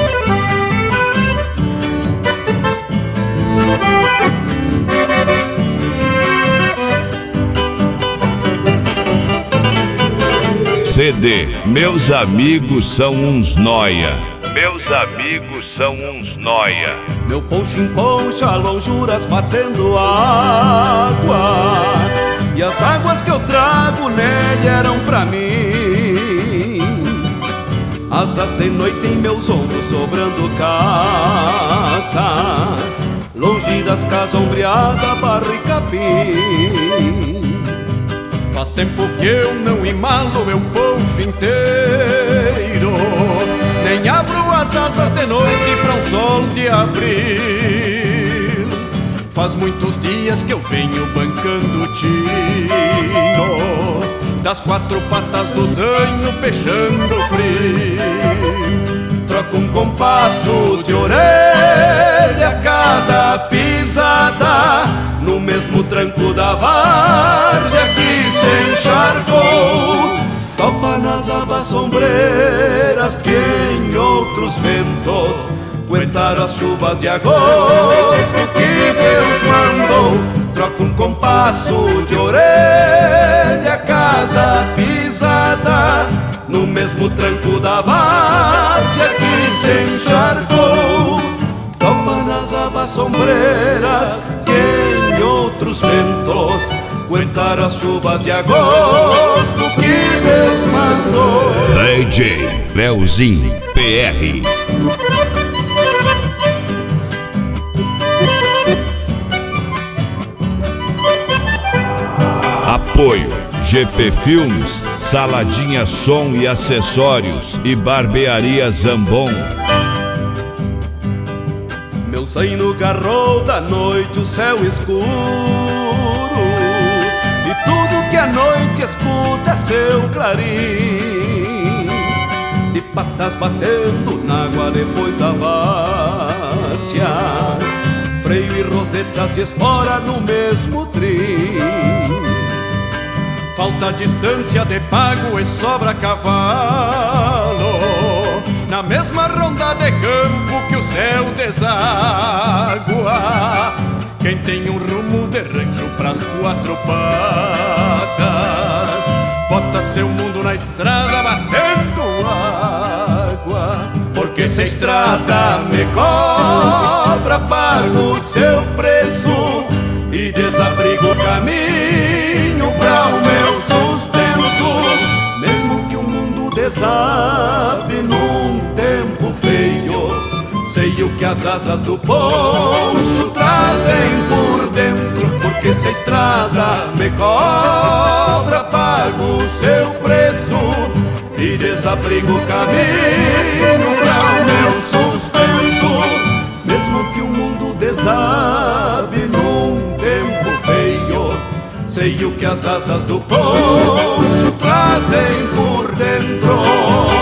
CD Meus Amigos São Uns Noia. Meus amigos são uns noia. Meu poncho emponcha lonjuras batendo água, e as águas que eu trago nele eram pra mim. Asas de noite em meus ombros sobrando casa, longe das casas ombreada, barro e capim. Faz tempo que eu não imalo meu poncho inteiro, nem abro as asas de noite pra um sol de abril. Faz muitos dias que eu venho bancando o tino das quatro patas do zanho, peixando frio. Troco um compasso de orelha a cada pisada, no mesmo tranco da várzea que se encharcou. Topa nas abas sombreiras que em outros ventos aguentaram as chuvas de agosto que Deus mandou. Troco um compasso de orelha a cada pisada, no mesmo tranco da várzea que se encharcou. Topa nas abas sombreiras que em outros ventos aguentaram as chuvas de agosto que Deus mandou. DJ Leozinho PR. Apoio GP Filmes, Saladinha Som e Acessórios e Barbearia Zambon. Meu zaino garrou da noite o céu escuro, e tudo que a noite escuta é seu clarim. De patas batendo na água depois da várzea, freio e rosetas de espora no mesmo trim. Falta distância de pago e sobra cavalo, na mesma ronda de campo que o céu deságua. Quem tem um rumo de rancho pras quatro patas, bota seu mundo na estrada batendo água. Porque se a estrada me cobra, pago o seu preço e desabrigo o caminho pra o meu sustento. Mesmo que o mundo desabe num tempo feio, sei o que as asas do poncho trazem por dentro. Porque se a estrada me cobra, pago o seu preço e desabrigo o caminho pra o meu sustento. Mesmo que o mundo desabe num tempo feio, sei o que as asas do poncho trazem por dentro.